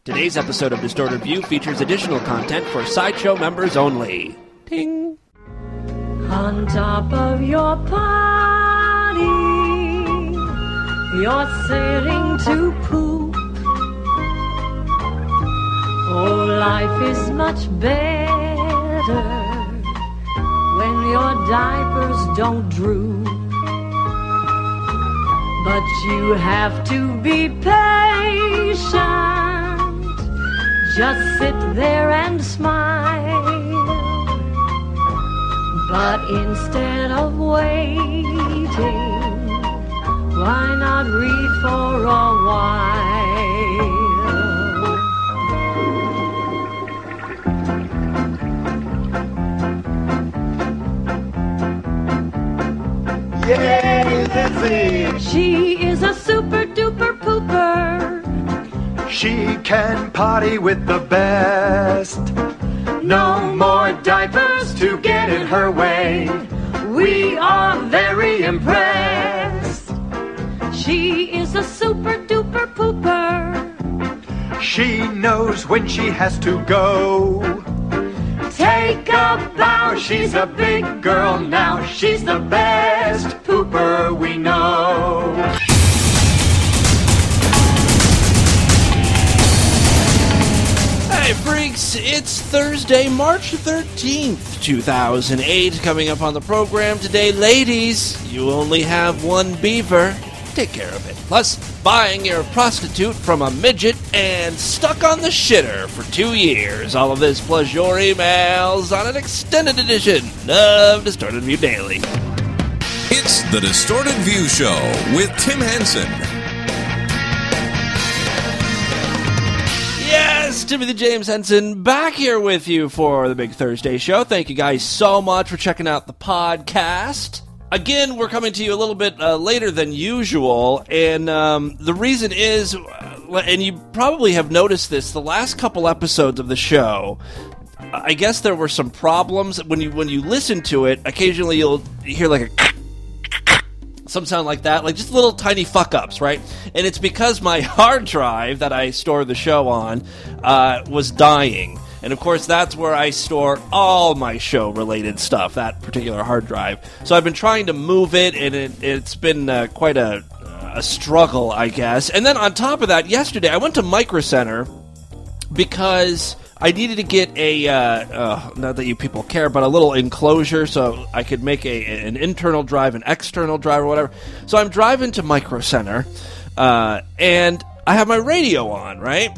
Today's episode of Distorted View features additional content for Sideshow members only. Ting! On top of your party, you're sitting to poop. Oh, life is much better when your diapers don't droop. But you have to be patient. Just sit there and smile. But instead of waiting, why not read for a while? Yay, Lizzie! She is a super duper pooper. She can potty with the best. No more diapers to get in her way. We are very impressed. She is a super duper pooper. She knows when she has to go. Take a bow, she's a big girl now. She's the best pooper we know. Hey freaks, it's Thursday, March 13th, 2008. Coming up on the program today, ladies, you only have one beaver. Take care of it. Plus, buying your prostitute from a midget and stuck on the shitter for 2 years. All of this plus your emails on an extended edition of Distorted View Daily. It's the Distorted View Show with Tim Henson. Yes, Timothy James Henson back here with you for the Big Thursday show. Thank you guys so much for checking out the podcast. Again, we're coming to you a little bit later than usual, and the reason is, and you probably have noticed this, the last couple episodes of the show, I guess there were some problems. When you listen to it, occasionally you'll hear like some sound like that, like just little tiny fuck-ups, right? And it's because my hard drive that I store the show on was dying. And, of course, that's where I store all my show-related stuff, that particular hard drive. So I've been trying to move it, and it's been quite a struggle, I guess. And then on top of that, yesterday I went to Micro Center because I needed to get a, not that you people care, but a little enclosure so I could make an internal drive, an external drive, or whatever. So I'm driving to Micro Center, and I have my radio on, right?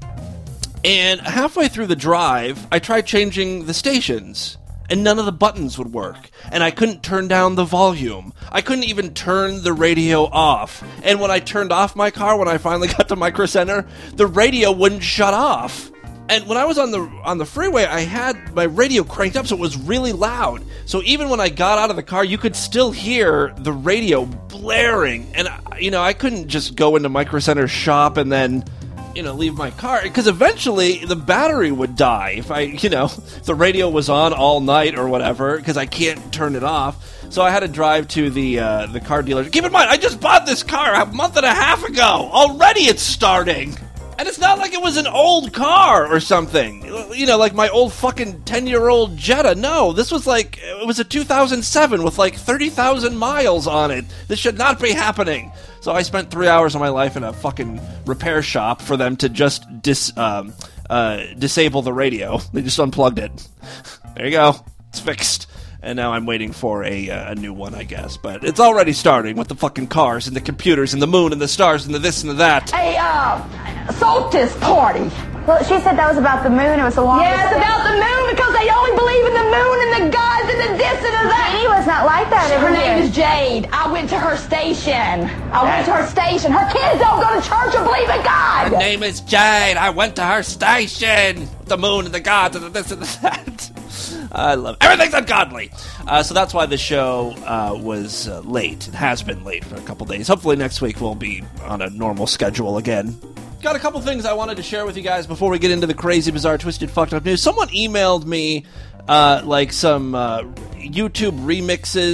And halfway through the drive, I tried changing the stations, and none of the buttons would work. And I couldn't turn down the volume. I couldn't even turn the radio off. And when I turned off my car, when I finally got to Micro Center, the radio wouldn't shut off. And when I was on the freeway, I had my radio cranked up so it was really loud. So even when I got out of the car, you could still hear the radio blaring. And, I couldn't just go into Micro Center's shop and then leave my car, because eventually the battery would die if if the radio was on all night or whatever, because I can't turn it off. So I had to drive to the car dealer. Keep in mind, I just bought this car a month and a half ago. Already it's starting. And it's not like it was an old car or something. Like my old fucking 10-year-old Jetta. No, this was it was a 2007 with 30,000 miles on it. This should not be happening. So I spent 3 hours of my life in a fucking repair shop for them to just disable the radio. They just unplugged it. There you go. It's fixed. And now I'm waiting for a new one, I guess. But it's already starting with the fucking cars and the computers and the moon and the stars and the this and the that. Solstice party. Well, she said that was about the moon. It was a long. Yeah, it's about the moon because they only believe in the moon and the gods and the this and the that. She was not like that. Her name is Jade. I went to her station. Her kids don't go to church or believe in God. Her name is Jade. I went to her station. The moon and the gods and the this and the that. I love it. Everything's ungodly. So that's why the show was late. It has been late for a couple days. Hopefully next week we'll be on a normal schedule again. Got a couple things I wanted to share with you guys before we get into the crazy, bizarre, twisted, fucked up news. Someone emailed me some YouTube remixes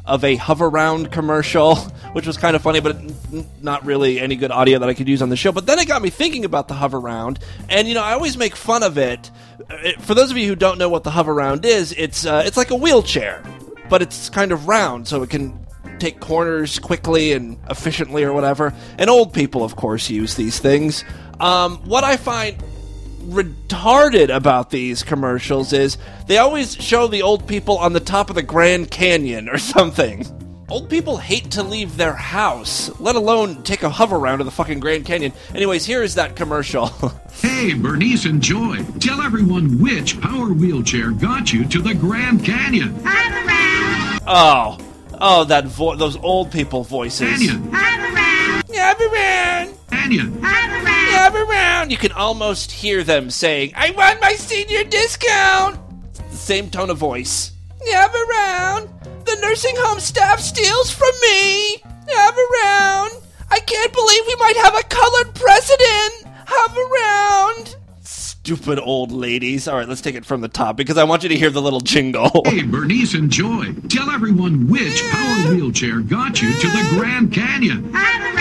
of a Hoveround commercial, which was kind of funny, but not really any good audio that I could use on the show. But then it got me thinking about the Hoveround, and I always make fun of it. For those of you who don't know what the Hoveround is, it's like a wheelchair, but it's kind of round, so it can take corners quickly and efficiently or whatever. And old people, of course, use these things. What I find retarded about these commercials is they always show the old people on the top of the Grand Canyon or something. Old people hate to leave their house, let alone take a Hoveround to the fucking Grand Canyon. Anyways, here is that commercial. Hey, Bernice and Joy, tell everyone which power wheelchair got you to the Grand Canyon. Oh, those old people voices. Canyon. Hoveround. Canyon. Hoveround. You can almost hear them saying, "I want my senior discount." It's the same tone of voice. Hoveround. The nursing home staff steals from me. Hoveround. I can't believe we might have a colored president. Hoveround. Stupid old ladies. All right, let's take it from the top because I want you to hear the little jingle. Hey, Bernice and Joy, tell everyone which power wheelchair got you to the Grand Canyon.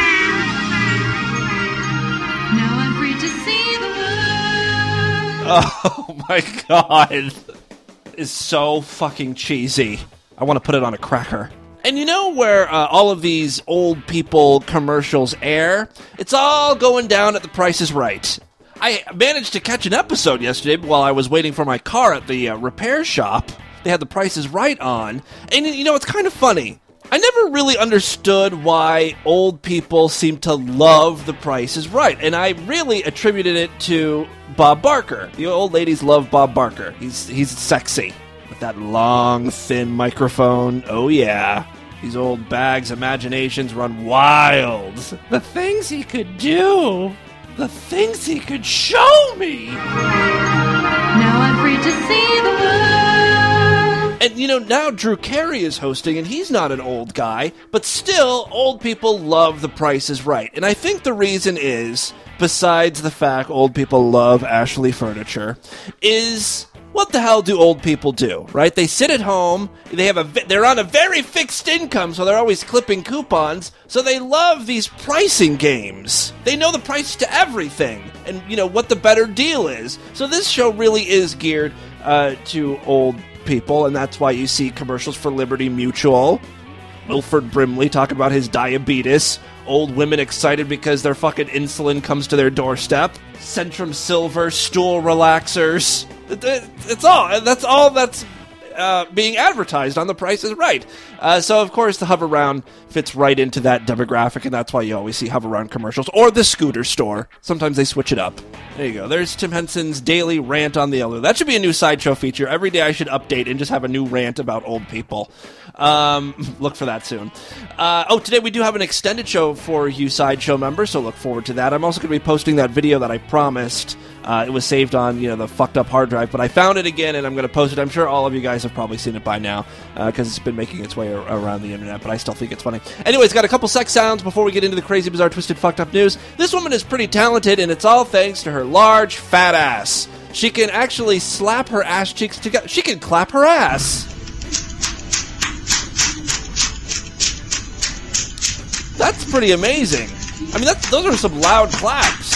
Now I'm free to see the world. Oh my god. It's so fucking cheesy. I want to put it on a cracker. And you know where all of these old people commercials air? It's all going down at The Price is Right. I managed to catch an episode yesterday while I was waiting for my car at the repair shop. They had The Price is Right on. And it's kind of funny. I never really understood why old people seem to love The Price is Right. And I really attributed it to Bob Barker. The old ladies love Bob Barker. He's sexy. With that long, thin microphone. Oh, yeah. These old bags' imaginations run wild. The things he could do. The things he could show me. Now I'm free to see the world. And, now Drew Carey is hosting, and he's not an old guy, but still, old people love The Price is Right. And I think the reason is, besides the fact old people love Ashley Furniture, is... what the hell do old people do, right? They sit at home, they're on a very fixed income, so they're always clipping coupons, so they love these pricing games. They know the price to everything, and, what the better deal is. So this show really is geared to old people, and that's why you see commercials for Liberty Mutual, Wilford Brimley talking about his diabetes, old women excited because their fucking insulin comes to their doorstep, Centrum Silver, stool relaxers... That's all that's being advertised on The Price is Right. So, of course, the Hoveround fits right into that demographic, and that's why you always see Hoveround commercials. Or the scooter store. Sometimes they switch it up. There you go. There's Tim Henson's daily rant on the elder. That should be a new Sideshow feature. Every day I should update and just have a new rant about old people. Look for that soon. Today we do have an extended show for you Sideshow members, so look forward to that. I'm also going to be posting that video that I promised. It was saved on, the fucked up hard drive, but I found it again, and I'm going to post it. I'm sure all of you guys have probably seen it by now, because it's been making its way around the internet, but I still think it's funny. Anyways, got a couple sex sounds before we get into the crazy, bizarre, twisted, fucked up news. This woman is pretty talented, and it's all thanks to her large, fat ass. She can actually slap her ass cheeks together. She can clap her ass. That's pretty amazing. I mean, those are some loud claps.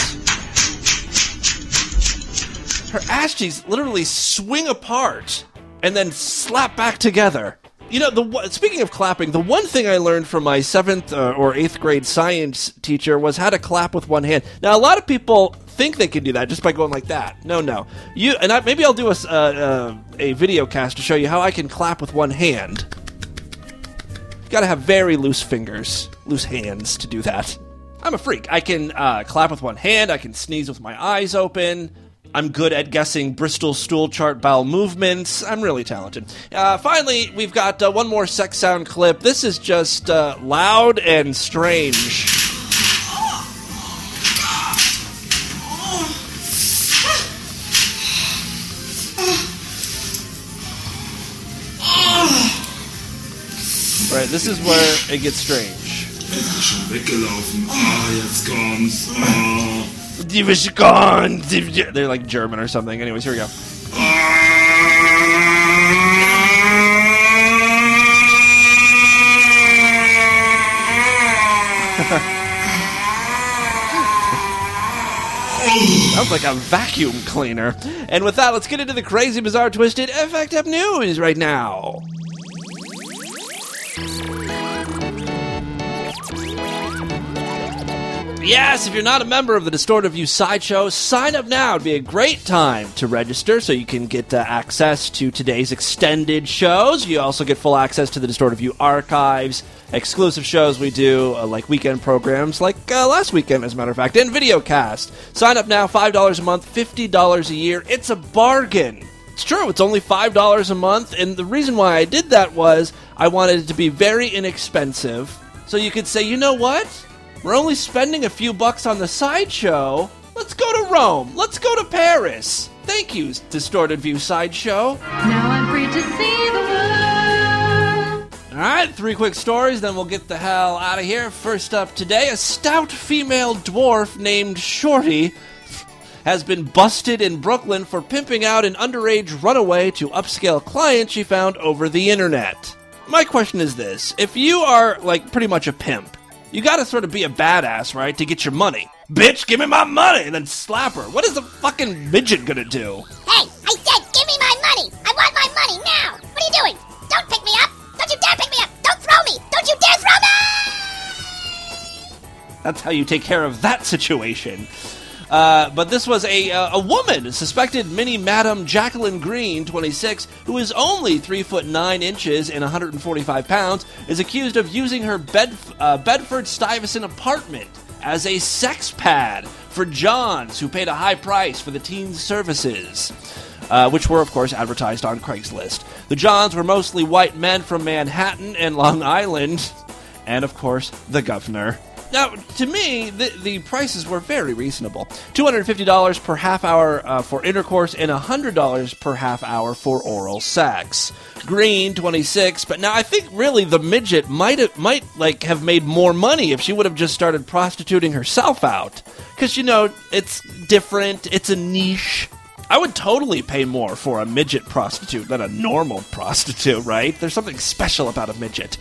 Her ass cheeks literally swing apart and then slap back together. Speaking of clapping, the one thing I learned from my 7th or 8th grade science teacher was how to clap with one hand. Now, a lot of people think they can do that just by going like that. No. Maybe I'll do a video cast to show you how I can clap with one hand. You gotta have very loose fingers, loose hands to do that. I'm a freak. I can clap with one hand. I can sneeze with my eyes open. I'm good at guessing Bristol stool chart bowel movements. I'm really talented. Finally, we've got one more sex sound clip. This is just loud and strange. Right, this is where it gets strange. They're like German or something. Anyways, here we go. Sounds like a vacuum cleaner. And with that, let's get into the crazy, bizarre, twisted, effed up news right now. Yes, if you're not a member of the Distorted View Sideshow, sign up now. It'd be a great time to register so you can get access to today's extended shows. You also get full access to the Distorted View archives, exclusive shows we do, like weekend programs, like last weekend, as a matter of fact, and videocast. Sign up now, $5 a month, $50 a year. It's a bargain. It's true, it's only $5 a month, and the reason why I did that was I wanted it to be very inexpensive, so you could say, you know what? We're only spending a few bucks on the Sideshow. Let's go to Rome. Let's go to Paris. Thank you, Distorted View Sideshow. Now I'm free to see the world. All right, 3 quick stories, then we'll get the hell out of here. First up today, a stout female dwarf named Shorty has been busted in Brooklyn for pimping out an underage runaway to upscale clients she found over the internet. My question is this. If you are, pretty much a pimp, you gotta sort of be a badass, right, to get your money. Bitch, give me my money! And then slap her. What is a fucking midget gonna do? Hey, I said give me my money! I want my money now! What are you doing? Don't pick me up! Don't you dare pick me up! Don't throw me! Don't you dare throw me! That's how you take care of that situation. But this was a woman, suspected mini Madam Jacqueline Green, 26, who is only 3 foot 9 inches and 145 pounds, is accused of using her Bedford-Stuyvesant apartment as a sex pad for Johns, who paid a high price for the teen's services, which were, of course, advertised on Craigslist. The Johns were mostly white men from Manhattan and Long Island, and, of course, the governor. Now, to me, the prices were very reasonable. $250 per half hour for intercourse and $100 per half hour for oral sex. Green, 26, but now I think really the midget might have made more money if she would have just started prostituting herself out. Because, it's different, it's a niche. I would totally pay more for a midget prostitute than a normal prostitute, right? There's something special about a midget.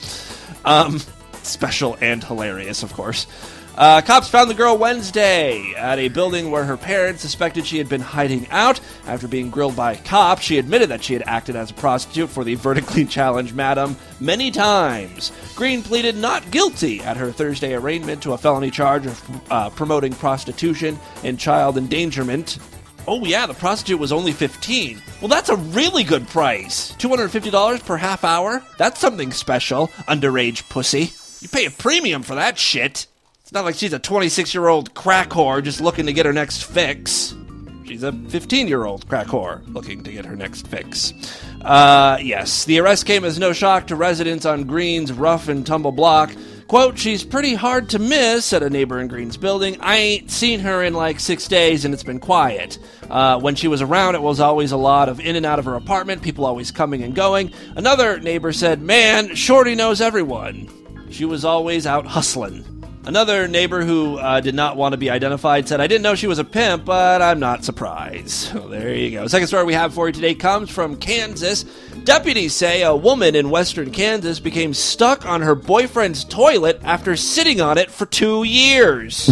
Special and hilarious, of course. Cops found the girl Wednesday at a building where her parents suspected she had been hiding out. After being grilled by cops, she admitted that she had acted as a prostitute for the vertically challenged madam many times. Green pleaded not guilty at her Thursday arraignment to a felony charge of promoting prostitution and child endangerment. Oh yeah, the prostitute was only 15. Well, that's a really good price. $250 per half hour? That's something special, underage pussy. You pay a premium for that shit. It's not like she's a 26-year-old crack whore just looking to get her next fix. She's a 15-year-old crack whore looking to get her next fix. Yes, the arrest came as no shock to residents on Green's rough and tumble block. Quote, she's pretty hard to miss, said a neighbor in Green's building. I ain't seen her in 6 days and it's been quiet. When she was around, it was always a lot of in and out of her apartment, people always coming and going. Another neighbor said, man, Shorty knows everyone. She was always out hustling. Another neighbor who did not want to be identified said, I didn't know she was a pimp, but I'm not surprised. So there you go. Second story we have for you today comes from Kansas. Deputies say a woman in western Kansas became stuck on her boyfriend's toilet after sitting on it for 2 years.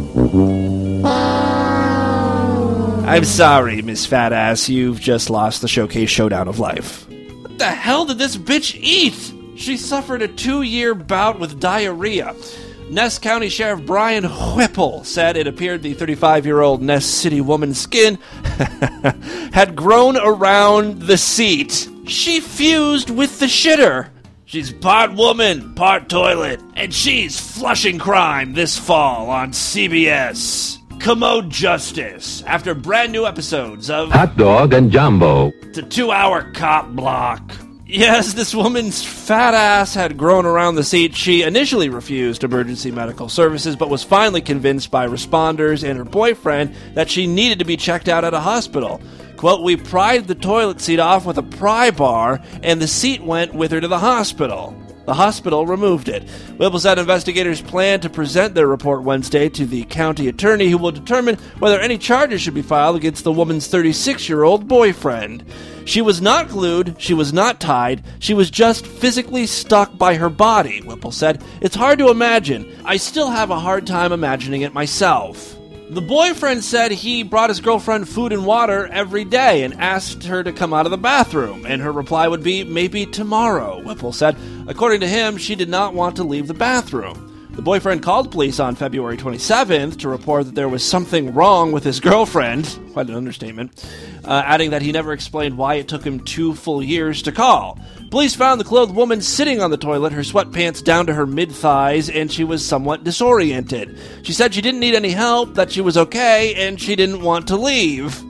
I'm sorry, Miss Fat Ass, you've just lost the Showcase Showdown of Life. What the hell did this bitch eat? She suffered a 2-year bout with diarrhea. Ness County Sheriff Brian Whipple said it appeared the 35-year-old Ness City woman's skin had grown around the seat. She fused with the shitter. She's part woman, part toilet, and she's flushing crime this fall on CBS. Commode Justice, after brand new episodes of Hot Dog and Jumbo. It's a 2-hour cop block. Yes, this woman's fat ass had grown around the seat. She initially refused emergency medical services, but was finally convinced by responders and her boyfriend that she needed to be checked out at a hospital. Quote, we pried the toilet seat off with a pry bar, and the seat went with her to the hospital. The hospital removed it. Whipple said investigators plan to present their report Wednesday to the county attorney, who will determine whether any charges should be filed against the woman's 36-year-old boyfriend. She was not glued, she was not tied, she was just physically stuck by her body, Whipple said. It's hard to imagine. I still have a hard time imagining it myself. The boyfriend said he brought his girlfriend food and water every day and asked her to come out of the bathroom, and her reply would be, maybe tomorrow, Whipple said. According to him, she did not want to leave the bathroom. The boyfriend called police on February 27th to report that there was something wrong with his girlfriend, quite an understatement, adding that he never explained why it took him 2 full years to call. Police found the clothed woman sitting on the toilet, her sweatpants down to her mid-thighs, and she was somewhat disoriented. She said she didn't need any help, that she was okay, and she didn't want to leave.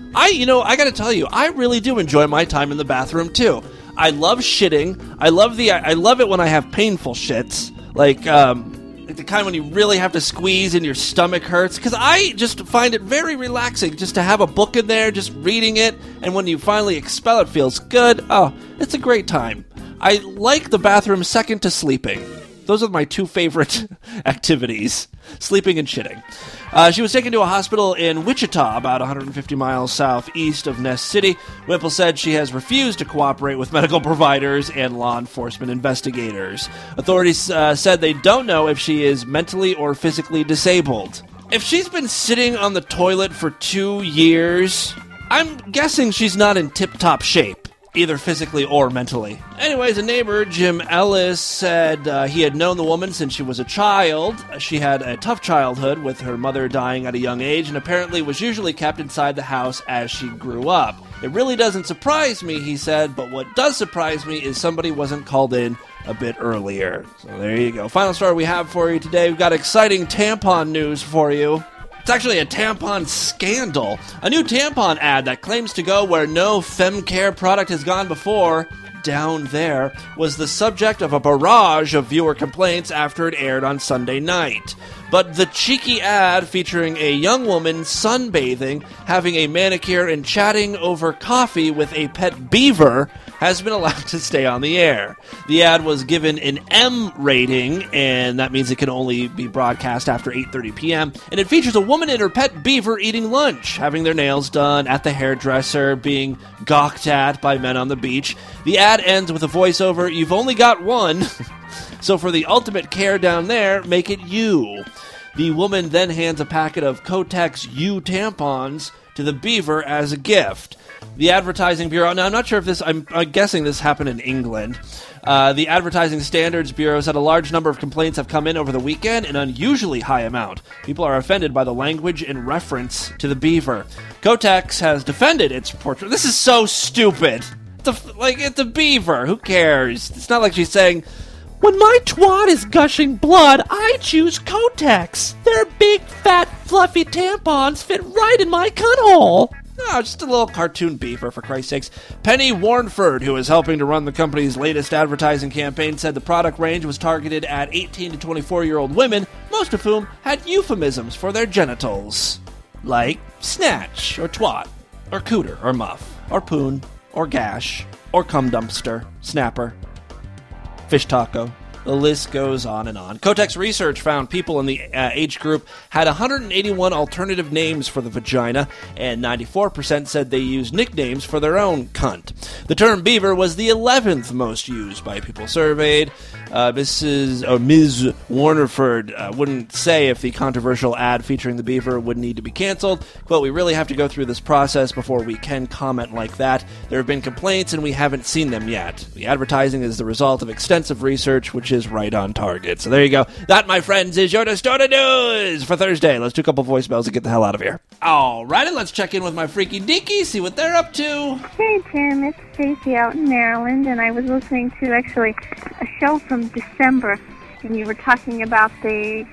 I gotta tell you, I really do enjoy my time in the bathroom, too. I love shitting. I love it when I have painful shits. Like the kind when you really have to squeeze and your stomach hurts. Because I just find it very relaxing just to have a book in there, just reading it. And when you finally expel, it feels good. Oh, it's a great time. I like the bathroom second to sleeping. Those are my 2 favorite activities, sleeping and shitting. She was taken to a hospital in Wichita, about 150 miles southeast of Ness City. Whipple said she has refused to cooperate with medical providers and law enforcement investigators. Authorities said they don't know if she is mentally or physically disabled. If she's been sitting on the toilet for 2 years, I'm guessing she's not in tip-top shape, either physically or mentally. Anyways, a neighbor, Jim Ellis, said he had known the woman since she was a child. She had a tough childhood, with her mother dying at a young age, and apparently was usually kept inside the house as she grew up. It really doesn't surprise me, he said, but what does surprise me is somebody wasn't called in a bit earlier. So there you go. Final story we have for you today. We've got exciting tampon news for you. It's actually a tampon scandal. A new tampon ad that claims to go where no femcare product has gone before, down there, was the subject of a barrage of viewer complaints after it aired on Sunday night. But the cheeky ad featuring a young woman sunbathing, having a manicure, and chatting over coffee with a pet beaver has been allowed to stay on the air. The ad was given an M rating, and that means it can only be broadcast after 8:30 p.m., and it features a woman and her pet beaver eating lunch, having their nails done, at the hairdresser, being gawked at by men on the beach. The ad ends with a voiceover, "You've only got one, so for the ultimate care down there, make it you." The woman then hands a packet of Kotex U tampons to the beaver as a gift. The Advertising Bureau, now I'm not sure if this, I'm guessing this happened in England. The Advertising Standards Bureau said a large number of complaints have come in over the weekend, an unusually high amount. People are offended by the language in reference to the beaver. Kotex has defended its portrait. This is so stupid. It's a beaver. Who cares? It's not like she's saying, "When my twat is gushing blood, I choose Kotex. Their big, fat, fluffy tampons fit right in my cunt hole." No, just a little cartoon beaver, for Christ's sakes. Penny Warnford, who is helping to run the company's latest advertising campaign, said the product range was targeted at 18 to 24-year-old women, most of whom had euphemisms for their genitals. Like snatch, or twat, or cooter, or muff, or poon, or gash, or cum dumpster, snapper, fish taco. The list goes on and on. Kotex research found people in the age group had 181 alternative names for the vagina, and 94% said they used nicknames for their own cunt. The term beaver was the 11th most used by people surveyed. Ms. Warnerford wouldn't say if the controversial ad featuring the beaver would need to be canceled. Quote, "We really have to go through this process before we can comment like that. There have been complaints and we haven't seen them yet. The advertising is the result of extensive research, which is right on target." So there you go. That, my friends, is your Distorted News for Thursday. Let's do a couple voicemails and get the hell out of here. All righty, let's check in with my freaky deaky, see what they're up to. Hey, Tim, it's Stacy out in Maryland, and I was listening to, actually, a show from December, and you were talking about the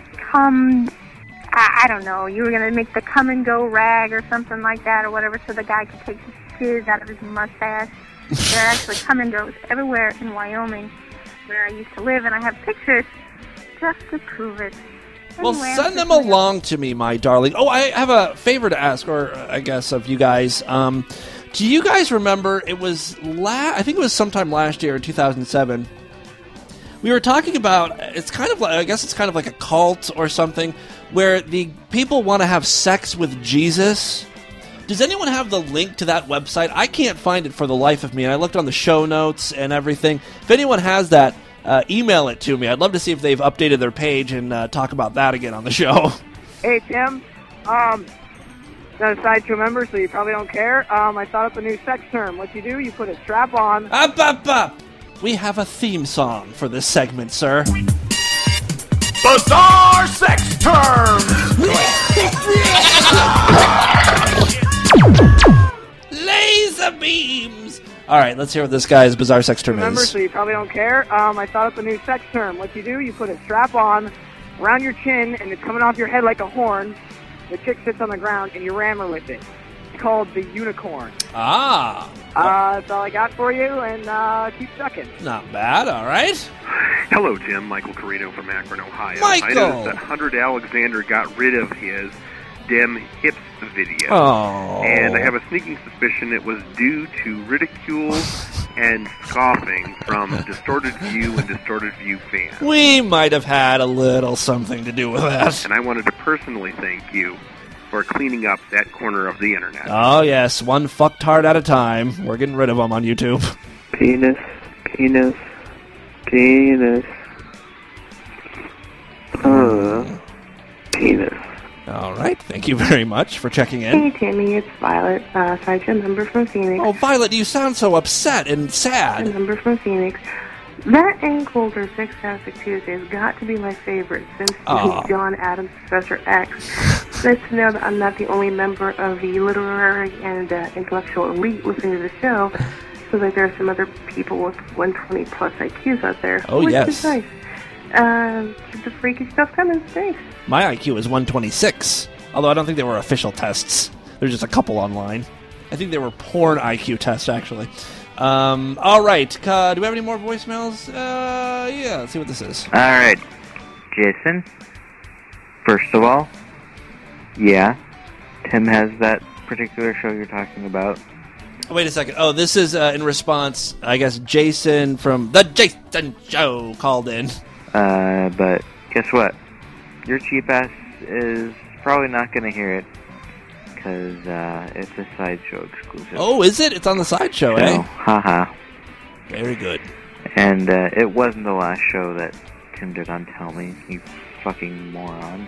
I don't know, you were going to make the come and go rag or something like that or whatever, so the guy could take the fizz out of his mustache. There are actually come and goes everywhere in Wyoming, where I used to live, and I have pictures just to prove it. Well, send them along to me, my darling. Oh, I have a favor to ask, or I guess of you guys. Do you guys remember, it was I think it was sometime last year in 2007, We were talking about, it's kind of like, I guess it's kind of like a cult or something, where the people want to have sex with Jesus. Does anyone have the link to that website? I can't find it for the life of me, and I looked on the show notes and everything. If anyone has that, email it to me. I'd love to see if they've updated their page and talk about that again on the show. Hey, Tim. Not a sideshow member, so you probably don't care. I thought up a new sex term. What you do, you put a strap on. Up. We have a theme song for this segment, sir. Bizarre sex terms! Laser beams! All right, let's hear what this guy's bizarre sex term Remember, is. so you probably don't care. I thought up a new sex term. What you do, you put a strap on around your chin, and it's coming off your head like a horn. The chick sits on the ground, and you ram her with it. It's called the unicorn. Ah. That's all I got for you, and keep sucking. Not bad, all right. Hello, Tim. Michael Carino from Akron, Ohio. Michael! I noticed that Hunter Alexander got rid of his Dem Hips video. Oh. And I have a sneaking suspicion it was due to ridicule and scoffing from Distorted View and Distorted View fans. We might have had a little something to do with that. And I wanted to personally thank you for cleaning up that corner of the internet. Oh, yes, one fucktard at a time. We're getting rid of them on YouTube. Penis. Penis. All right, thank you very much for checking in. Hey, Timmy, it's Violet, sideshow member from Phoenix. Oh, Violet, you sound so upset and sad. A member from Phoenix. That and Colder Sextastic Tuesday has got to be my favorite since the John Adams Professor X. Nice to know that I'm not the only member of the literary and intellectual elite listening to the show. So that there are some other people with 120 plus IQs out there. Oh, which yes. is nice. Keep the freaky stuff coming. Thanks. My IQ is 126, although I don't think they were official tests. There's just a couple online. I think they were porn IQ tests, actually. All right, do we have any more voicemails? Yeah, let's see what this is. All right, Jason, first of all, yeah, Tim has that particular show you're talking about. Wait a second. Oh, this is in response, I guess, Jason from The Jason Show called in. But guess what? Your cheap ass is probably not going to hear it, because it's a Sideshow exclusive. Oh, is it? It's on the Sideshow, so, eh? Haha. Very good. And it wasn't the last show that Tim did on Tell Me, you fucking moron.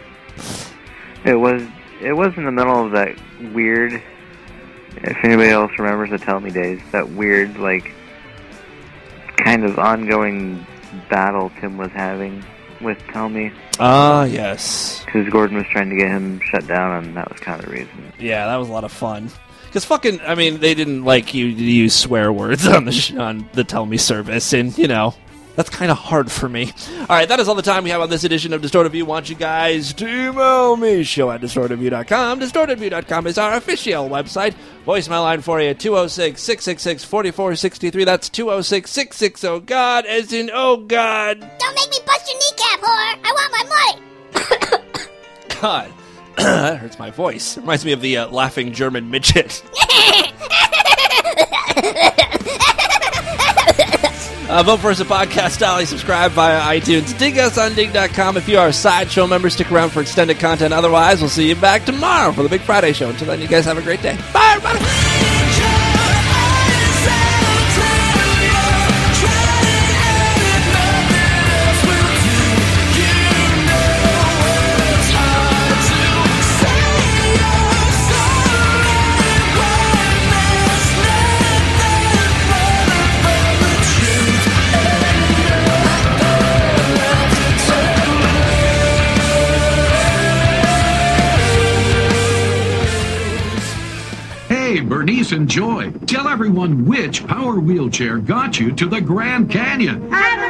It was in the middle of that weird, if anybody else remembers the Tell Me days, that weird, like, kind of ongoing battle Tim was having with Tell Me. Ah, yes. Because Gordon was trying to get him shut down, and that was kind of the reason. Yeah, that was a lot of fun. Because fucking, I mean, they didn't like you to use swear words on the Tell Me service, and, you know, that's kind of hard for me. All right, that is all the time we have on this edition of Distorted View. Want you guys to email me, show@distortedview.com. Distortedview.com is our official website. Voicemail line for you, 206-666-4463. That's 206-660-GOD, as in, oh, God. Don't make me bust your kneecap, whore. I want my money. God, that hurts my voice. Reminds me of the laughing German midget. Vote for us at Podcast Alley. Subscribe via iTunes. Dig us on Dig.com. If you are a Sideshow member, stick around for extended content. Otherwise, we'll see you back tomorrow for the Big Friday show. Until then, you guys have a great day. Bye, everybody. Hey, Bernice and Joy, tell everyone which Power Wheelchair got you to the Grand Canyon. Have